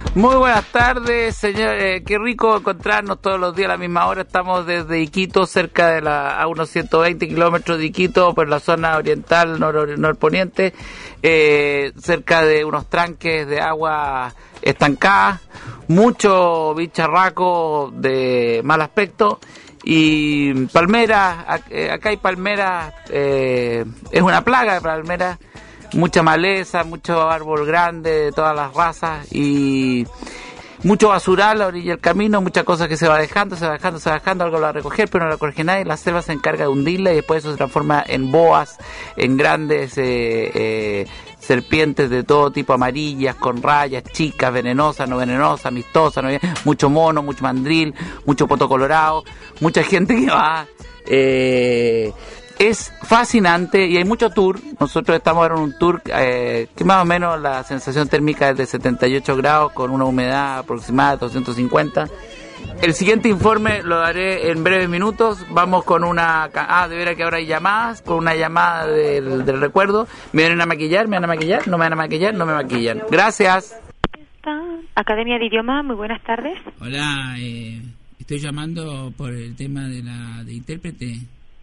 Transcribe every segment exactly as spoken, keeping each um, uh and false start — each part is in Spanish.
Muy buenas tardes, señor. Eh, qué rico encontrarnos todos los días a la misma hora. Estamos desde Iquitos, cerca de la, a unos ciento veinte kilómetros de Iquitos, por la zona oriental, nor, norponiente, eh, cerca de unos tranques de agua estancada, mucho bicharraco de mal aspecto y palmeras. Acá hay palmeras, eh, es una plaga de palmeras. Mucha maleza, mucho árbol grande de todas las razas y mucho basural a la orilla del camino, muchas cosas que se va dejando, se va dejando, se va dejando, algo lo va a recoger, pero no lo recoge nadie. La selva se encarga de hundirla y después eso se transforma en boas, en grandes eh, eh, serpientes de todo tipo, amarillas, con rayas, chicas, venenosas, no venenosas, amistosas, no, mucho mono, mucho mandril, mucho poto colorado, mucha gente que va... Eh, Es fascinante y hay mucho tour. Nosotros estamos en un tour eh, que más o menos la sensación térmica es de setenta y ocho grados con una humedad aproximada de doscientos cincuenta. El siguiente informe lo daré en breves minutos. Vamos con una... Ah, de veras que ahora hay llamadas, con una llamada del, del recuerdo. ¿Me vienen a maquillar? ¿Me van a maquillar? ¿No me van a maquillar? No me maquillan. Gracias. Academia de Idioma, muy buenas tardes. Hola, eh, estoy llamando por el tema de la de intérprete.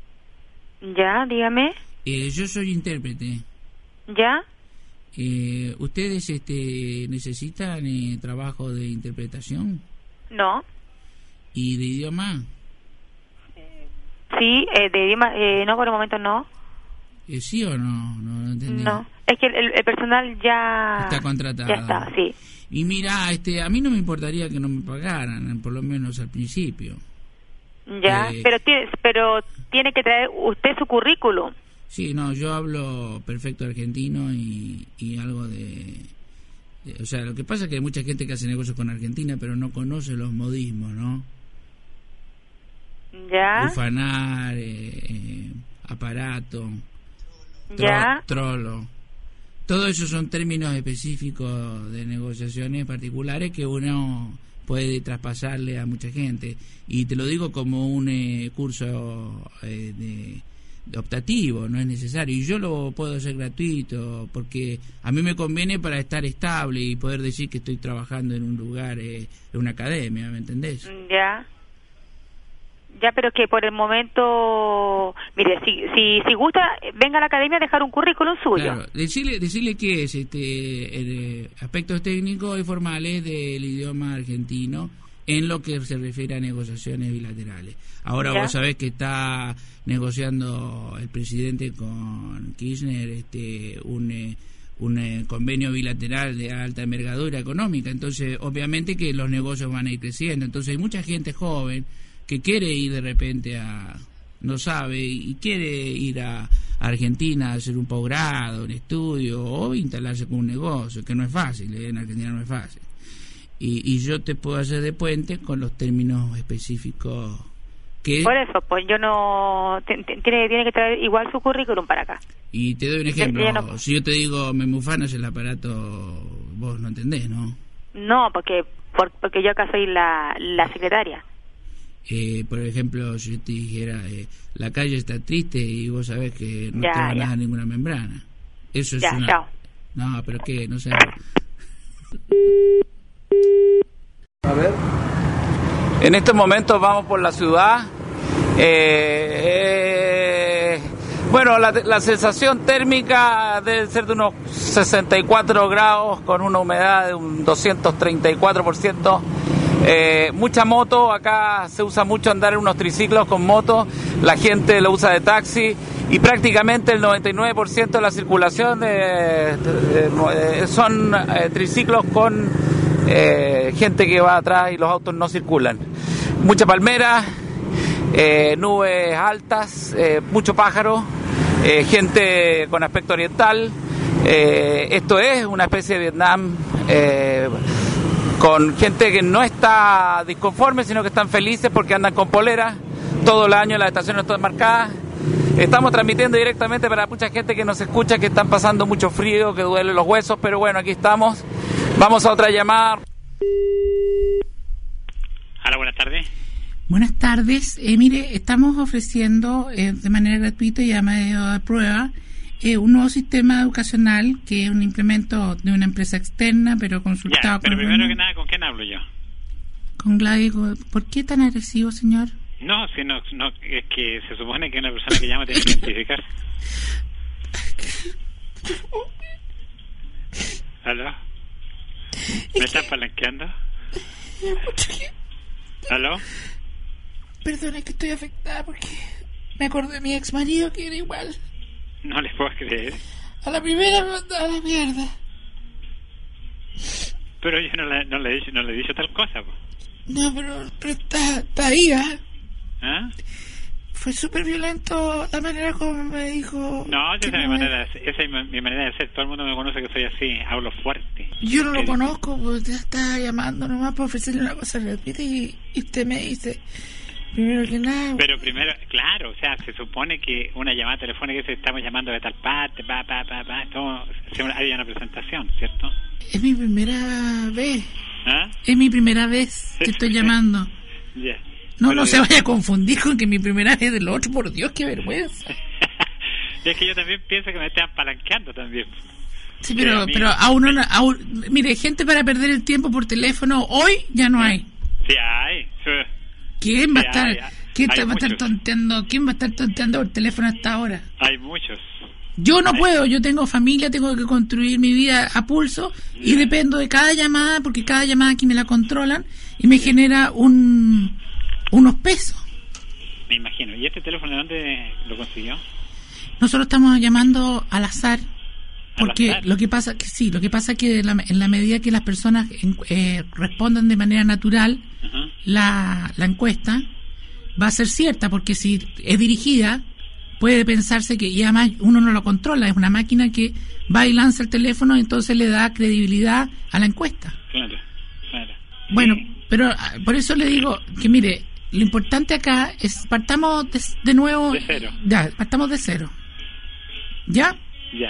Ya, dígame. Eh, yo soy intérprete. ¿Ya? Eh, ¿Ustedes este, necesitan eh, trabajo de interpretación? No. ¿Y de idioma? Eh, sí, eh, de idioma, eh, no, por el momento no. Eh, ¿Sí o no? No, no entendí. No, es que el, el personal ya... Está contratado. Ya está, sí. Y mira, este, a mí no me importaría que no me pagaran, por lo menos al principio. Ya, eh, pero tiene, pero tiene que traer usted su currículum. Sí, no, yo hablo perfecto argentino y, y algo de, de... O sea, lo que pasa es que hay mucha gente que hace negocios con Argentina, pero no conoce los modismos, ¿no? Ya. Ufanar, eh, eh, aparato, tro, ya. trolo. Todo eso son términos específicos de negociaciones particulares que uno... puede traspasarle a mucha gente, y te lo digo como un eh, curso eh, de, de optativo, no es necesario, y yo lo puedo hacer gratuito porque a mí me conviene para estar estable y poder decir que estoy trabajando en un lugar, eh, en una academia, ¿me entendés? Ya, ya, pero que por el momento, mire, si si, si gusta, venga a la academia a dejar un currículum suyo. Claro, decirle, decirle que es este el, aspectos técnicos y formales del idioma argentino en lo que se refiere a negociaciones bilaterales. Ahora ¿Ya? Vos sabés que está negociando el presidente con Kirchner este un eh, un eh, convenio bilateral de alta envergadura económica, entonces obviamente que los negocios van a ir creciendo, entonces hay mucha gente joven que quiere ir de repente a, no sabe, y quiere ir a Argentina a hacer un posgrado, un estudio, o instalarse con un negocio, que no es fácil, ¿eh? En Argentina no es fácil. Y, y yo te puedo hacer de puente con los términos específicos que... Por eso, pues yo no... Tiene, tiene que traer igual su currículum para acá. Y te doy un ejemplo, no... si yo te digo Memufanas el aparato, vos no entendés, ¿no? No, porque por, porque yo acá soy la, la secretaria. Eh, por ejemplo, si yo te dijera eh, la calle está triste y vos sabés que no ya, te van ya. a dar ninguna membrana, eso es ya, una... chao. No, pero qué, no sé. A ver. En estos momentos vamos por la ciudad. Eh, eh, bueno, la, la sensación térmica debe ser de unos sesenta y cuatro grados con una humedad de un doscientos treinta y cuatro por ciento. Eh, mucha moto, acá se usa mucho andar en unos triciclos con moto, la gente lo usa de taxi y prácticamente el noventa y nueve por ciento de la circulación de, de, de, son eh, triciclos con eh, gente que va atrás y los autos no circulan. Mucha palmera, eh, nubes altas, eh, mucho pájaro, eh, gente con aspecto oriental. Eh, esto es una especie de Vietnam, eh, con gente que no está disconforme, sino que están felices porque andan con polera todo el año, las estaciones todas marcadas. Estamos transmitiendo directamente para mucha gente que nos escucha, que están pasando mucho frío, que duele los huesos, pero bueno, aquí estamos. Vamos a otra llamada. Hola, buenas tardes. Buenas tardes. Eh, mire, estamos ofreciendo eh, de manera gratuita y a medio de prueba eh, un nuevo sistema educacional que es un implemento de una empresa externa, pero consultado ya, pero con... primero un... que nada, ¿con quién hablo yo? Con Gladys. ¿Por qué tan agresivo, señor? No, si no, no, es que se supone que una persona que llama tiene que identificar. ¿Aló? ¿Me están palanqueando? ¿Aló? Perdona que estoy afectada porque me acordé de mi ex marido que era igual. No les puedo creer. A la primera me mandaba a la mierda. Pero yo no le, no le, he, dicho, no le he dicho tal cosa, po. No, pero, pero está, está ahí, ¿eh? ¿Ah? Fue súper violento la manera como me dijo... No, esa es, mi no manera, de, esa es mi manera de ser. Todo el mundo me conoce que soy así, hablo fuerte. Yo no lo ¿Qué? conozco, pues ya estaba llamando nomás para ofrecerle una cosa repite y, y usted me dice, primero que nada... Pero primero, claro, o sea, se supone que una llamada telefónica que estamos llamando de tal parte, pa, pa, pa, pa, todo, hay una presentación, ¿cierto? Es mi primera vez. ¿Ah? Es mi primera vez que estoy llamando. Ya. Yeah. No, Bueno, no se vaya a confundir con que mi primera vez del otro, por Dios, qué vergüenza. Es que yo también pienso que me están palanqueando también. Sí, pero, sí, pero a uno, a un, mire, gente para perder el tiempo por teléfono hoy ya no hay. Sí hay. Sí. ¿Quién va a sí, estar, hay, quién hay va a estar tonteando, quién va a estar tonteando por teléfono hasta ahora? Hay muchos. Yo no hay. puedo, yo tengo familia, tengo que construir mi vida a pulso y yeah. dependo de cada llamada porque cada llamada aquí me la controlan y me yeah. genera un unos pesos. Me imagino. ¿Y este teléfono de dónde lo consiguió? Nosotros estamos llamando al azar, porque ¿Al azar? lo que pasa que sí, lo que pasa que la, en la medida que las personas eh, respondan de manera natural, uh-huh. la, la encuesta va a ser cierta, porque si es dirigida, puede pensarse que, y además uno no lo controla, es una máquina que va y lanza el teléfono y entonces le da credibilidad a la encuesta. Claro, claro. Bueno, pero por eso le digo que mire, lo importante acá es partamos de, de nuevo. De cero. Ya, partamos de cero. ¿Ya? Ya.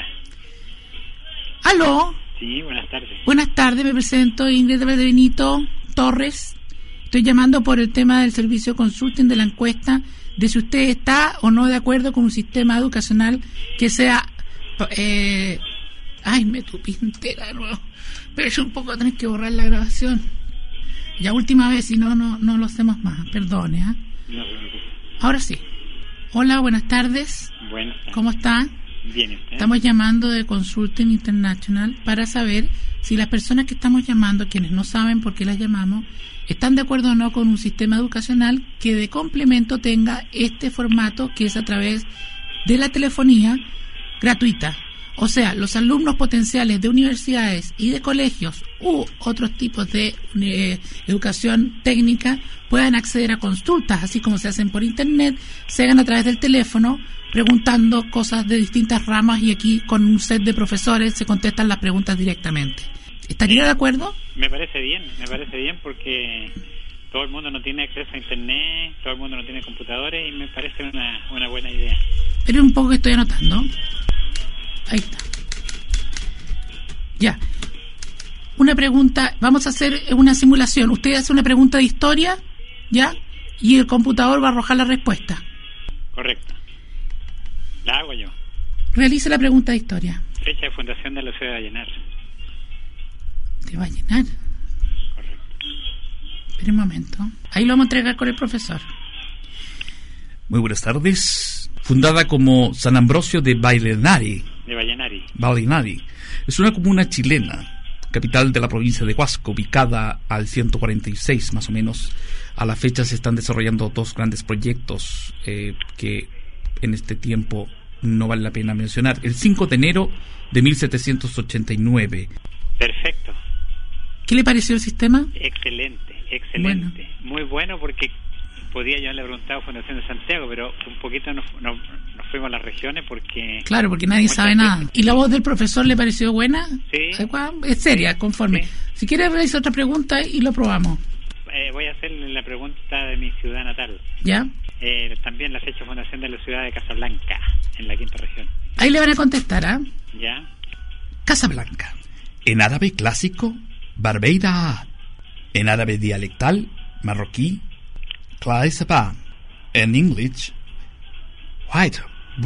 ¿Aló? Sí, buenas tardes. Buenas tardes, me presento Ingrid de Benito Torres. Estoy llamando por el tema del servicio consulting de la encuesta de si usted está o no de acuerdo con un sistema educacional que sea... Eh, ay, me tupí entera de nuevo. Pero es un poco tener que borrar la grabación. Ya última vez, si no, no, no lo hacemos más. Perdone, ¿eh? No, no, no. Ahora sí. Hola, buenas tardes. Buenas tardes. ¿Cómo está? Bien, ¿usted? Estamos llamando de Consulting International para saber si las personas que estamos llamando, quienes no saben por qué las llamamos, están de acuerdo o no con un sistema educacional que de complemento tenga este formato que es a través de la telefonía gratuita. O sea, los alumnos potenciales de universidades y de colegios u otros tipos de eh, educación técnica puedan acceder a consultas, así como se hacen por internet, se hagan a través del teléfono, preguntando cosas de distintas ramas y aquí con un set de profesores se contestan las preguntas directamente. ¿Estaría de acuerdo? Me parece bien, me parece bien porque todo el mundo no tiene acceso a internet, todo el mundo no tiene computadores y me parece una, una buena idea. Pero un poco que estoy anotando. Ahí está. Ya. Una pregunta, vamos a hacer una simulación. Usted hace una pregunta de historia, ¿ya? Y el computador va a arrojar la respuesta. Correcto. La hago yo. Realice la pregunta de historia. Fecha de fundación de la ciudad de Vallenar. ¿De Vallenar? Correcto. Espera un momento. Ahí lo vamos a entregar con el profesor. Muy buenas tardes. Fundada como San Ambrosio de Vallenari. De Vallenari. Vallenari. Es una comuna chilena, capital de la provincia de Huasco, ubicada al ciento cuarenta y seis más o menos. A la fecha se están desarrollando dos grandes proyectos eh, que en este tiempo no vale la pena mencionar. El cinco de enero de mil setecientos ochenta y nueve. Perfecto. ¿Qué le pareció el sistema? Excelente, excelente. Bueno. Muy bueno porque podía yo haberle preguntado a Fundación de Santiago, pero un poquito nos, nos, nos fuimos a las regiones porque... Claro, porque nadie sabe nada. ¿Y la voz del profesor le pareció buena? Sí. Es seria, conforme. Sí. Si quiere realizar otra pregunta y lo probamos. Eh, voy a hacerle la pregunta de mi ciudad natal. ¿Ya? Eh, también la fecha de fundación de la ciudad de Casablanca, en la quinta región. Ahí le van a contestar, ¿ah? ¿eh? ¿Ya? Casablanca. En árabe clásico, Barbeira. En árabe dialectal, marroquí, Claisaba. En English, white, black,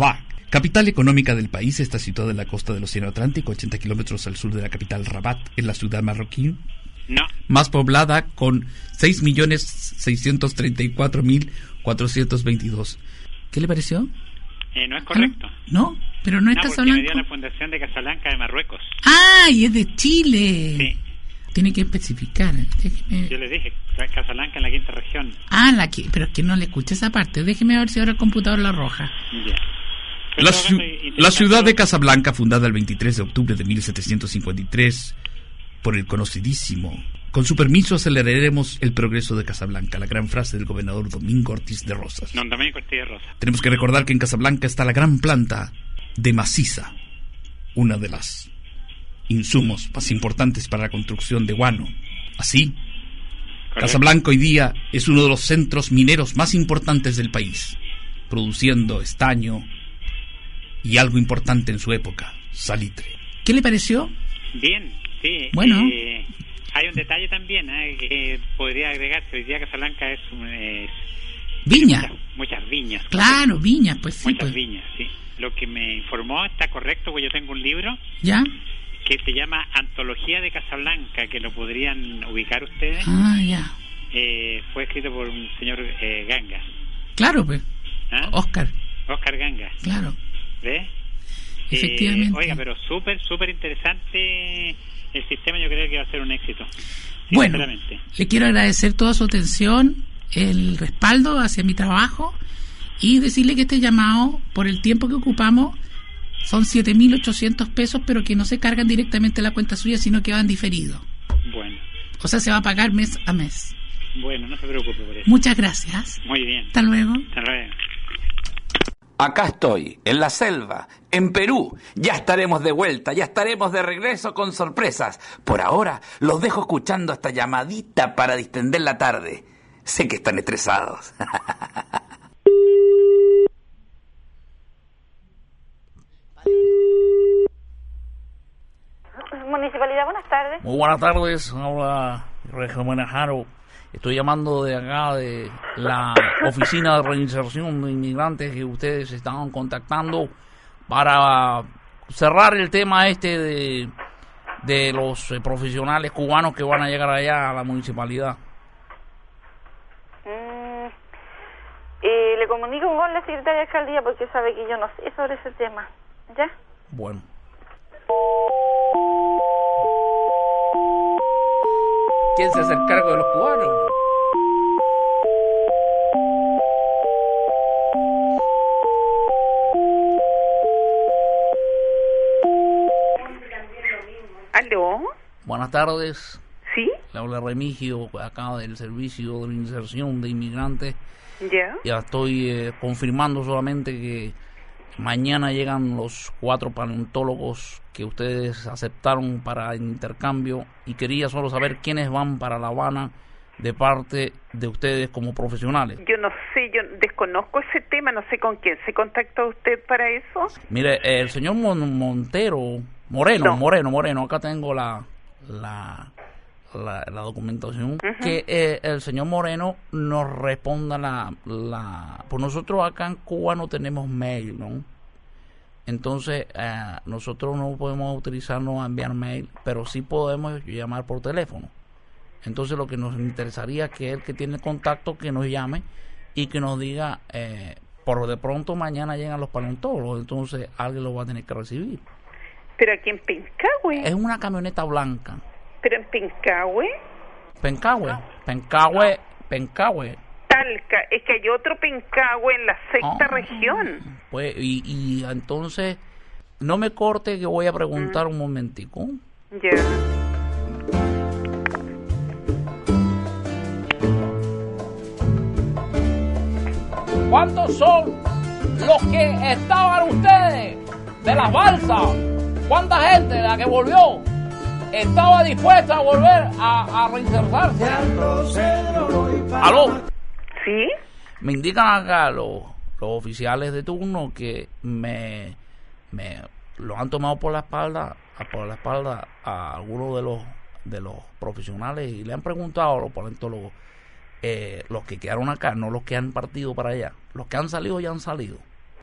Capital económica del país, está situada en la costa del Océano Atlántico, ochenta kilómetros al sur de la capital Rabat, en la ciudad marroquí. No. Más poblada, con seis millones seiscientos treinta y cuatro mil cuatrocientos veintidós. ¿Qué le pareció? Eh, no es correcto. No, pero no es no, Casablanca. Me dio la fundación de Casablanca de Marruecos. ¡Ah! Y es de Chile. Sí. Tiene que especificar. Déjeme... Yo les dije, Casablanca en la quinta región. Ah, la que... pero es que no le escuché esa parte. Déjeme ver si ahora el computador la arroja. Ya. La, ci- la ciudad de Casablanca, fundada el veintitrés de octubre de mil setecientos cincuenta y tres por el conocidísimo. Con su permiso aceleraremos el progreso de Casablanca, la gran frase del gobernador Domingo Ortiz de Rosas. Don Domingo Ortiz de Rosas. Tenemos que recordar que en Casablanca está la gran planta de maciza, una de las insumos más importantes para la construcción de guano. Así, correcto. Casablanca hoy día es uno de los centros mineros más importantes del país, produciendo estaño y algo importante en su época, salitre. ¿Qué le pareció? Bien, sí. Bueno. Eh, hay un detalle también eh, que podría agregarse. Hoy día Casablanca es... es Viña. Muchas, muchas viñas. Claro, viñas, pues sí. Muchas pues. viñas, sí. Lo que me informó está correcto, pues yo tengo un libro... ¿Ya? Que se llama Antología de Casablanca, que lo podrían ubicar ustedes. Ah, ya. Eh, fue escrito por un señor eh, Gangas. Claro, pues. ¿Ah? Oscar. Oscar Gangas. Claro. ¿Ves? Efectivamente. Eh, oiga, pero súper, súper interesante el sistema. Yo creo que va a ser un éxito. Bueno, le quiero agradecer toda su atención, el respaldo hacia mi trabajo y decirle que este llamado, por el tiempo que ocupamos, son siete mil ochocientos pesos, pero que no se cargan directamente a la cuenta suya, sino que van diferidos. Bueno. O sea, se va a pagar mes a mes. Bueno, no se preocupe por eso. Muchas gracias. Muy bien. Hasta luego. Hasta luego. Acá estoy, en la selva, en Perú. Ya estaremos de vuelta, ya estaremos de regreso con sorpresas. Por ahora, los dejo escuchando esta llamadita para distender la tarde. Sé que están estresados. Municipalidad, buenas tardes. Muy buenas tardes, habla Regio Menajaro. Estoy llamando de acá, de la Oficina de Reinserción de Inmigrantes, que ustedes estaban contactando para cerrar el tema este de, de los eh, profesionales cubanos que van a llegar allá a la municipalidad. Mm, eh, le comunico con la secretaria de alcaldía porque sabe que yo no sé sobre ese tema. ¿Ya? Bueno. ¿Quién se hace cargo de los cubanos? ¿Aló? Buenas tardes. ¿Sí? Le habla Remigio, acá del Servicio de Reinserción de Inmigrantes. ¿Ya? Ya estoy eh, confirmando solamente que mañana llegan los cuatro paleontólogos que ustedes aceptaron para el intercambio y quería solo saber quiénes van para La Habana de parte de ustedes como profesionales. Yo no sé, yo desconozco ese tema, no sé con quién se contactó usted para eso. Mire, el señor Mon- Montero, Moreno, No. Moreno, Moreno, acá tengo la la, la, la documentación, Uh-huh. que eh, el señor Moreno nos responda la, la... Pues nosotros acá en Cuba no tenemos mail, ¿no? Entonces, eh, nosotros no podemos utilizarnos a enviar mail, pero sí podemos llamar por teléfono. Entonces, lo que nos interesaría es que el que tiene contacto, que nos llame y que nos diga, eh, por de pronto mañana llegan los paleontólogos, entonces alguien lo va a tener que recibir. ¿Pero aquí en Pencahue? Es una camioneta blanca. ¿Pero en Pencahue? Pencahue, Pencahue, Pencahue. Talca, es que hay otro Pencahue en la sexta Ah, región. Pues, y, y entonces, no me corte que voy a preguntar un momentico. Ya. ¿Cuántos son los que estaban ustedes de las balsas? ¿Cuánta gente de la que volvió estaba dispuesta a volver a, a reinsertarse? ¿Aló? ¿Sí? Me indican acá los, los oficiales de turno que me, me lo han tomado por la espalda, por la espalda a algunos de los de los profesionales y le han preguntado a los paleontólogos, eh, los que quedaron acá, no los que han partido para allá, los que han salido ya han salido.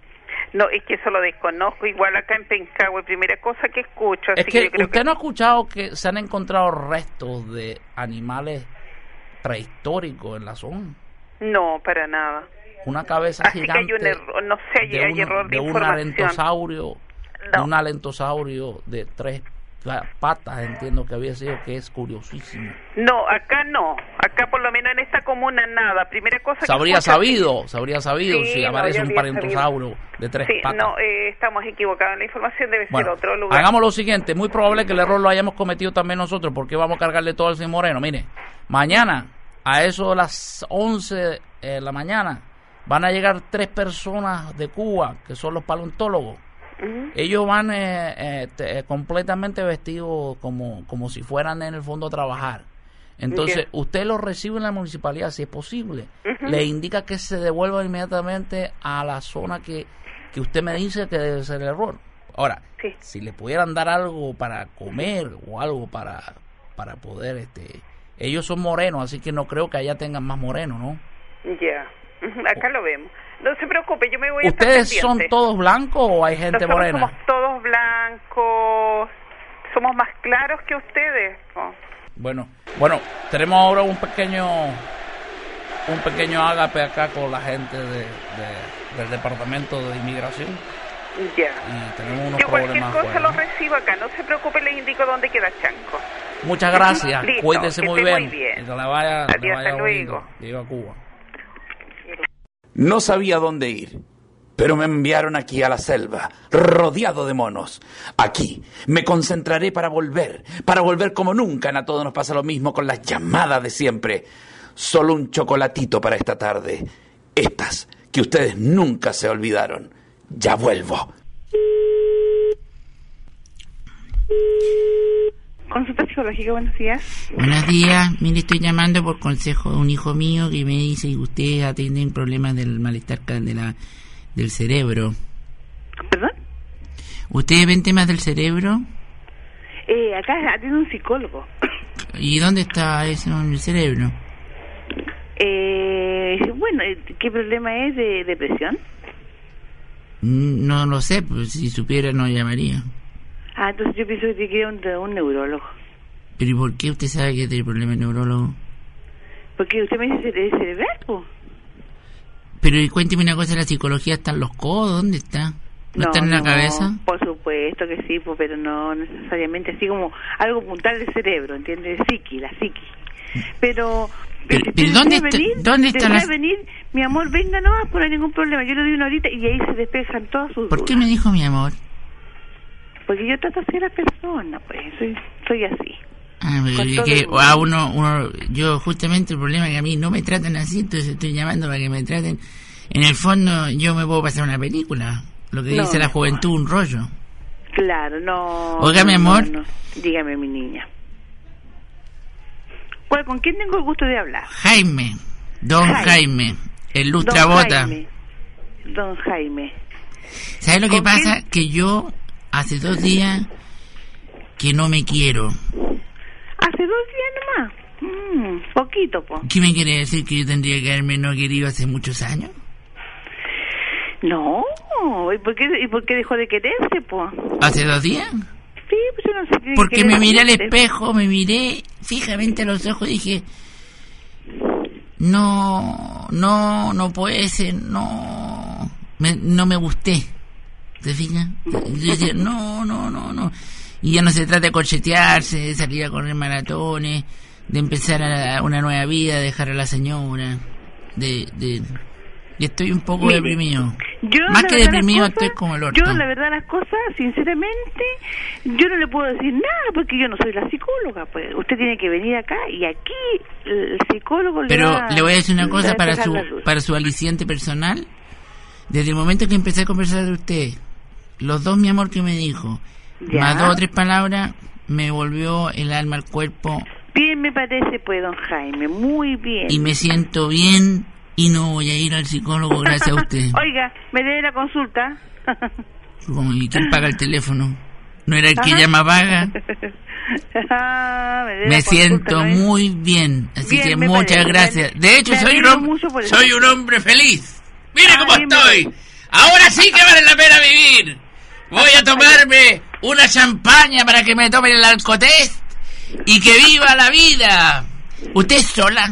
No, es que eso lo desconozco. Igual acá en Pencahue, primera cosa que escucho. Es así que, que yo creo usted que... no ha escuchado que se han encontrado restos de animales prehistóricos en la zona. No, para nada. Una cabeza así gigante. Que hay un error, no sé, hay, de hay un, error de, de un información. alentosaurio, No. de un alentosaurio de tres patas, entiendo que había sido, que es curiosísimo. No, acá no. Acá por lo menos en esta comuna nada. Primera cosa Se que habría escucho, sabido, se habría sabido Sí, si no, aparece yo un habría parentosaurio de tres Sí, patas. no, eh, estamos equivocados en la información, debe Bueno, ser otro lugar. hagamos lo siguiente, muy probable que el error lo hayamos cometido también nosotros, porque vamos a cargarle todo al señor Moreno. Mire, mañana, a eso de las once de la mañana, van a llegar tres personas de Cuba, que son los paleontólogos. Uh-huh. Ellos van eh, eh, te, eh, completamente vestidos como, como si fueran en el fondo a trabajar. Entonces, okay. usted los recibe en la municipalidad, si es posible. Uh-huh. Le indica que se devuelva inmediatamente a la zona que, que usted me dice que debe ser el error. Ahora, sí. si le pudieran dar algo para comer o algo para, para poder... este Ellos son morenos, así que no creo que allá tengan más morenos, ¿no? Ya, yeah. uh-huh. acá lo vemos. No se preocupe, yo me voy a ¿Ustedes son todos blancos o hay gente Nosotros morena? Somos todos blancos, somos más claros que ustedes. ¿No? Bueno, bueno, tenemos ahora un pequeño un pequeño ágape acá con la gente de, de, del departamento de inmigración. Ya. Y tenemos unos yo cualquier problemas cosa fuera, lo recibo acá, no se preocupe, les indico dónde queda Chanco. Muchas gracias, Listo, cuídese muy bien. muy bien. Y que le vaya, Adiós, le vaya hasta luego. Digo a Cuba. No sabía dónde ir, pero me enviaron aquí a la selva, rodeado de monos. Aquí me concentraré para volver, para volver como nunca. A todos nos pasa lo mismo con las llamadas de siempre. Solo un chocolatito para esta tarde. Estas que ustedes nunca se olvidaron. Ya vuelvo. Consulta psicológica, buenos días. Buenos días, mire, estoy llamando por consejo de un hijo mío que me dice que usted tiene problemas del malestar de la, del cerebro. ¿Perdón? ¿Ustedes ven temas del cerebro? Eh, acá tiene un psicólogo. ¿Y dónde está eso en el cerebro? Eh, bueno, ¿qué problema es de depresión? No lo sé, pues si supiera no llamaría. Ah, entonces yo pienso que tiene un, un neurólogo. ¿Pero y por qué usted sabe que tiene problema el neurólogo? Porque usted me dice cere- cerebral, pues. Pero y cuénteme una cosa, ¿la psicología está en los codos? ¿Dónde está? ¿No, no está en la no, cabeza? Por supuesto que sí, pues, pero no necesariamente así como algo puntual del cerebro, ¿entiendes? Psiqui, la psiqui. Pero... Pero, pero, pero ¿dónde está, venir, ¿dónde está la... venir, mi amor, venga nomás, pues no hay ningún problema. Yo le doy una horita y ahí se despejan todas sus ¿Por dudas. qué me dijo mi amor? Porque yo trato así a la persona, pues, soy, soy así. Ah, pero que a uno, uno, yo justamente el problema es que a mí no me tratan así, entonces estoy llamando para que me traten. En el fondo yo me puedo pasar una película, lo que no, dice la juventud, un rollo. Claro, no. Oiga, no, mi amor. No, no. Dígame, mi niña. ¿Cuál, ¿Con quién tengo el gusto de hablar? Jaime, don Jaime, Jaime el lustra don bota. Jaime. Don Jaime. ¿Sabes lo que pasa? Quién? Que yo hace dos días que no me quiero. ¿Hace dos días nomás? Mm, poquito, po. ¿Qué me quiere decir? ¿Que yo tendría que haberme no querido hace muchos años? No, ¿y por qué, y por qué dejó de quererse, po? ¿Hace dos días? Sí, pues yo no sé. Qué Porque me miré al espejo, me miré fijamente a los ojos y dije, no, no, no puede ser, no, me, no me gusté. ¿Te fijas? Yo decía, no, no, no, no. Y ya no se trata de corchetearse, de salir a correr maratones, de empezar a una nueva vida, de dejar a la señora, de... de y estoy un poco Mire, deprimido. Yo, Más que deprimido, cosas, estoy como el orto. Yo, la verdad, las cosas, sinceramente, yo no le puedo decir nada porque yo no soy la psicóloga. Pues usted tiene que venir acá y aquí el psicólogo le Pero va, le voy a decir una cosa para su la para su aliciente personal. Desde el momento que empecé a conversar de usted, los dos, mi amor, que me dijo, ¿Ya? más dos o tres palabras, me volvió el alma al cuerpo. Bien me parece, pues, don Jaime, muy bien. Y me siento bien. Y no voy a ir al psicólogo gracias a usted. Oiga, ¿me dé la consulta? ¿Y quién paga el teléfono? ¿No era el que Ajá. llama paga? ah, me me siento ¿no muy bien, así bien, que muchas parece. gracias. De hecho, soy un, hombre, soy un hombre feliz. ¡Mire ah, cómo estoy! Ahora sí que vale la pena vivir. Voy a tomarme una champaña para que me tomen el alcotest y que viva la vida. ¿Usted es sola?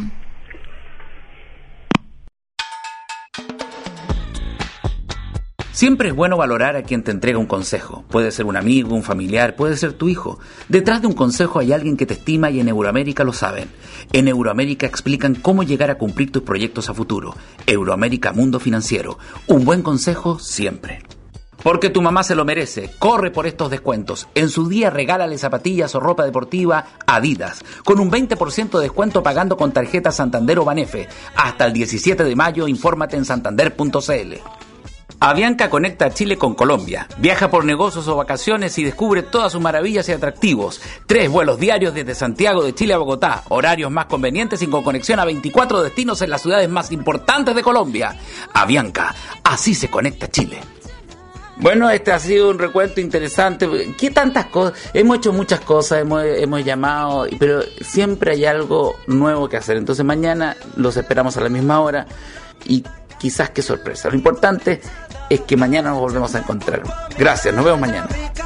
Siempre es bueno valorar a quien te entrega un consejo. Puede ser un amigo, un familiar, puede ser tu hijo. Detrás de un consejo hay alguien que te estima y en Euroamérica lo saben. En Euroamérica explican cómo llegar a cumplir tus proyectos a futuro. Euroamérica Mundo Financiero. Un buen consejo siempre. Porque tu mamá se lo merece. Corre por estos descuentos. En su día regálale zapatillas o ropa deportiva Adidas. Con un veinte por ciento de descuento pagando con tarjeta Santander o Banefe. Hasta el diecisiete de mayo, infórmate en santander punto c l. Avianca conecta a Chile con Colombia. Viaja por negocios o vacaciones y descubre todas sus maravillas y atractivos. Tres vuelos diarios desde Santiago de Chile a Bogotá. Horarios más convenientes y con conexión a veinticuatro destinos en las ciudades más importantes de Colombia. Avianca, así se conecta Chile. Bueno, este ha sido un recuento interesante. ¿Qué tantas cosas? Hemos hecho muchas cosas, hemos, hemos llamado, pero siempre hay algo nuevo que hacer. Entonces mañana los esperamos a la misma hora y quizás qué sorpresa. Lo importante es que mañana nos volvemos a encontrar. Gracias, nos vemos mañana.